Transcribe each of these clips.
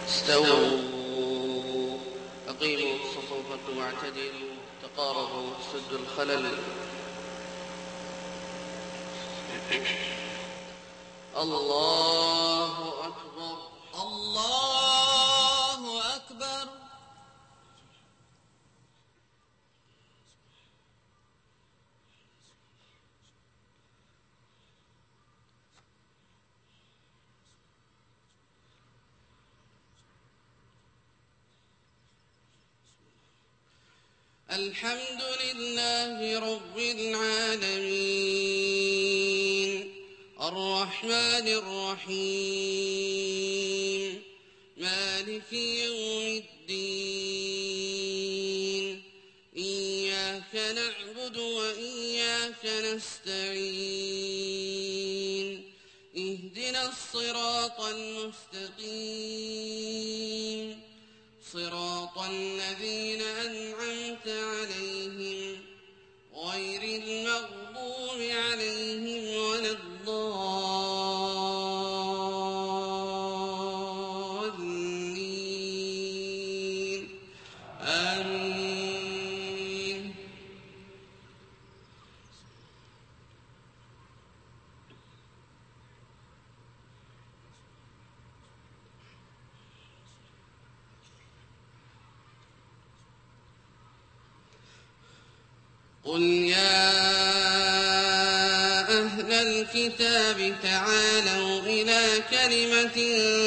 استووا أقيموا صفوفكم واعتدلوا تقاربوا سدوا الخلل. الله أكبر الله أكبر. الحمد لله رب العالمين الرحمن الرحيم مالك يوم الدين إياك نعبد وإياك نستعين اهدنا الصراط المستقيم صراط الذين أنعمت عليهم غير المغضوب عليهم ولا الضالين آمين. قل يا أهل الكتاب تعالوا إلى كلمة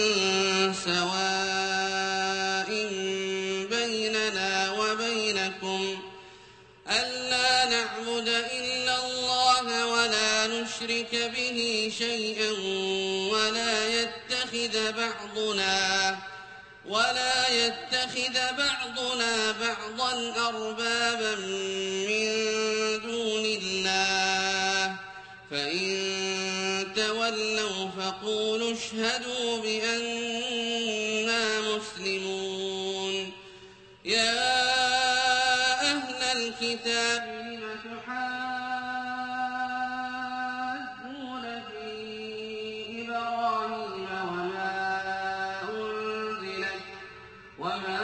سواء بيننا وبينكم ألا نعبد إلا الله ولا نشرك به شيئا ولا يتخذ بعضنا بعضا أربابا من دون الله فإن تولوا فقولوا اشهدوا بأننا مسلمون. يا أهل الكتاب لم تحاجون في إبراهيم وما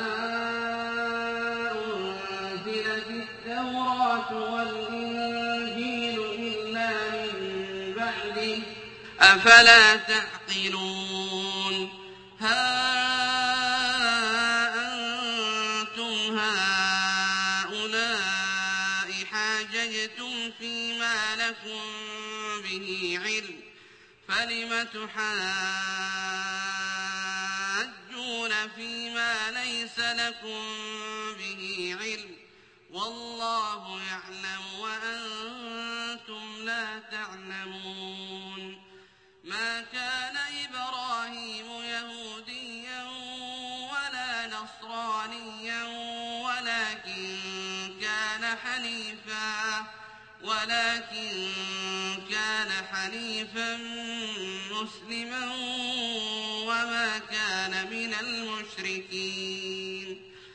أنزلت التوراة والإنجيل إلا من بعده أفلا تعقلون. ها أنتم هؤلاء حاججتم فيما لكم به علم فلم تحاجون فيما ليس لكم به علم والله يعلم وأنتم لا تعلمون. ما كان إبراهيم يهوديا ولا نصرانيا ولكن كان حنيفا مسلما وما كان من المشركين.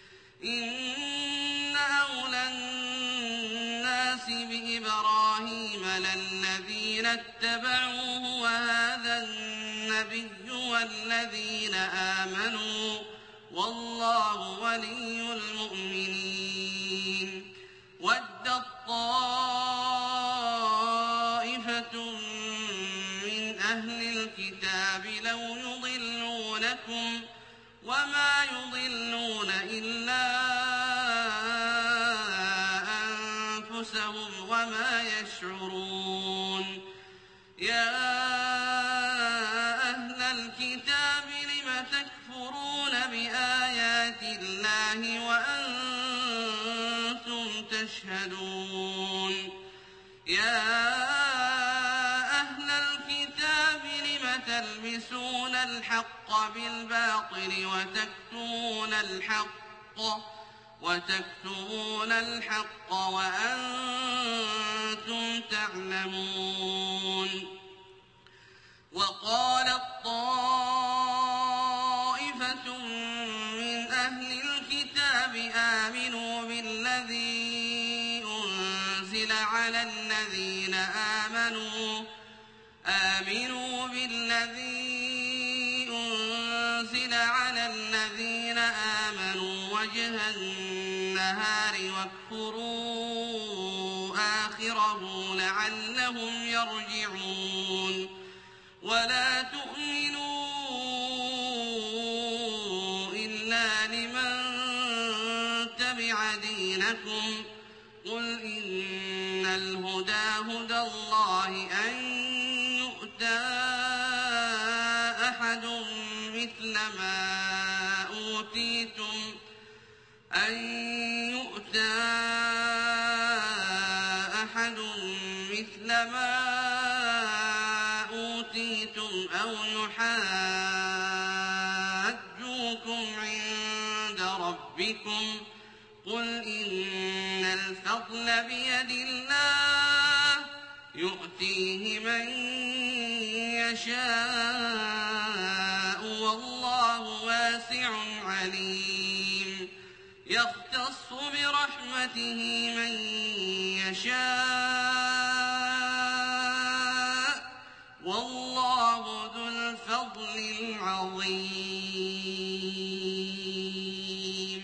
إن أولى الناس بإبراهيم للذين اتبعوه وهذا النبي والذين آمنوا والله ولي المؤمنين. ودت طائفة من أهل الكتاب لو يضلونكم وما يضلون إلا أنفسهم وما يشعرون. يا أهل الكتاب لم تكفرون بآيات الله وأنتم تشهدون. يا أهل الكتاب لم تلبسون الحق بالباطل وتكتمون الحق وأنتم تعلمون. وقالت طائفة من أهل الكتاب آمنوا بالذي أنزل على الذين آمنوا بالذي أنزل الليل على الذين آمنوا وجه النهار واكفروا آخره لعلهم يرجعون ولا تؤمنوا إلا لمن تبع دينكم قل إن الهدى هدى الله أن يؤتى أحد مثل ما أوتيتم أو يحاجوكم عند ربكم قل إن الفضل بيد الله يؤتيه من يشاء والله واسع عليم يختص برحمته من يشاء والله ذو الفضل العظيم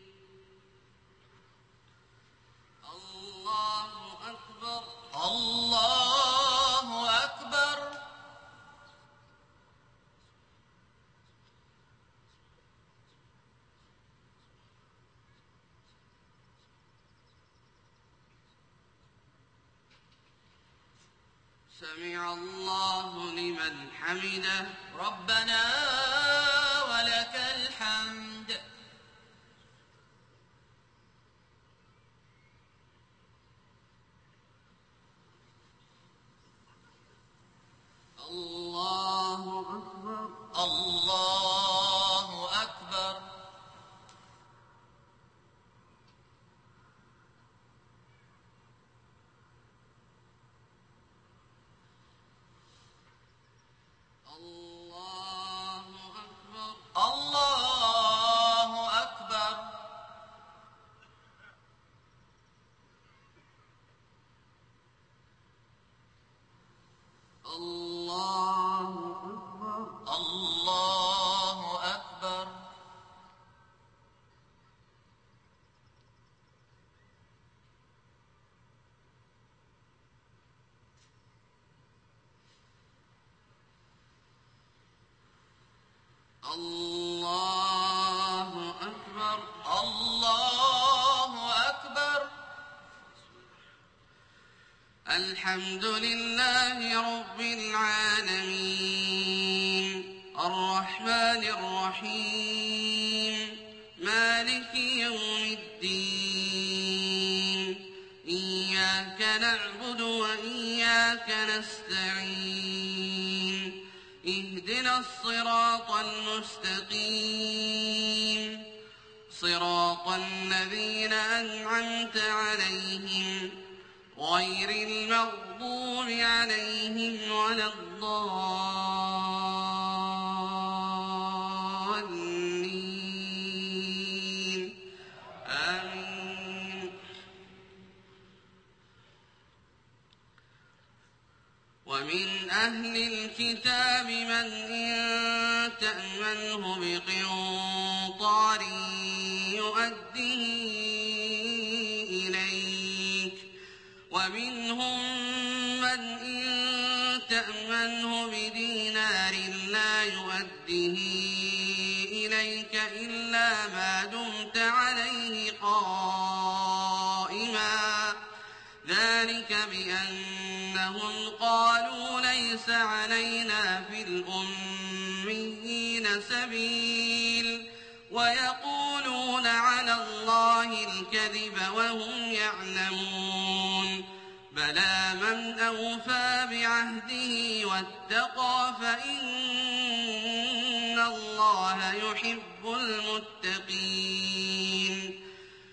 الله أكبر الله أكبر سمع الله لمن حمده ربنا ولك الحمد الله أكبر الله أكبر الله أكبر الله أكبر الله أكبر الله أكبر الله أكبر الله أكبر الحمد لله رب العالمين الرحمن الرحيم مالك يوم الدين إياك نعبد وإياك نستعين اهدنا الصراط المستقيم صراط الذين أنعمت عليهم غير المغضوب عليهم ولا الضالين آمين ومن أهل الكتاب من إن تأمنه بقنطار يؤديه إليك ومنهم من إن تأمنه بدينار لا يؤديه إليك إلا ما دمت عليه قائما ذلك بأنهم قالوا ليس علينا في الأميين سبيل ويقولون على الله الكذب وهم يعلمون بلى من أوفى بعهده واتقى فإن الله يحب المتقين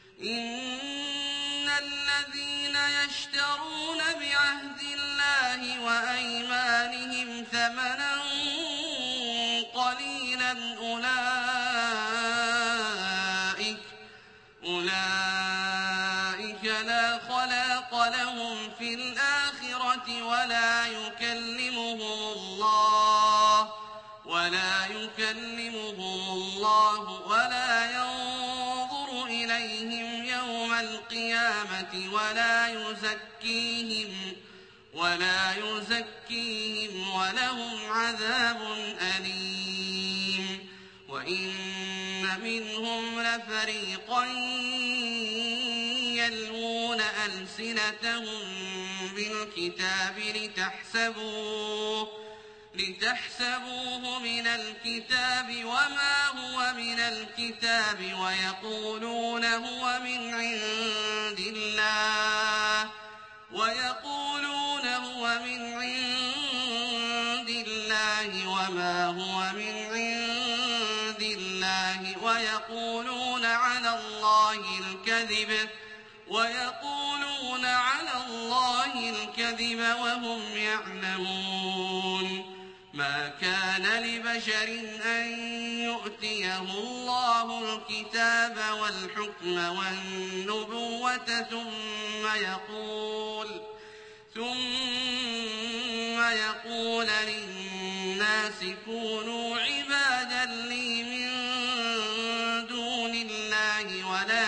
إن الذين يشترون بعهد الله وأيمانهم ثمنا قليلا أولئك لا خلاق لهم في الآخرة ولا يكلمهم يكلمهم الله ولا ينظر إليهم يوم القيامة ولا يزكيهم ولهم عذاب أليم. وإن منهم لفريقا يلوون ألسنتهم بالكتاب لتحسبوه من الكتاب وما هو من الكتاب ويقولون هو من عند الله وما هو من عند الله ويقولون على الله الكذب وهم يعلمون. ما كان لبشر أن يؤتيه الله الكتاب والحكم والنبوة ثم يقول للناس كونوا عبادا لي من دون الله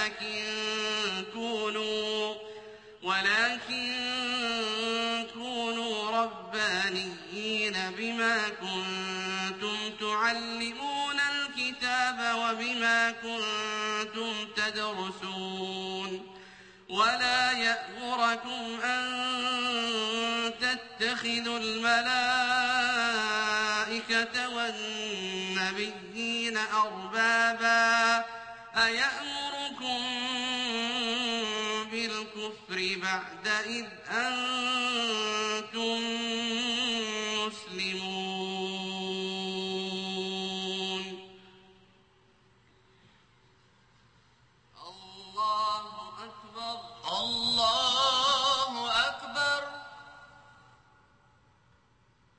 ولكن كونوا ربانيين بما كنتم تعلمون الكتاب وبما كنتم تدرسون. ولا يأمركم أن تتخذوا الملائكة والنبيين أربابا أيأمركم بالكفر بعد إذ أنتم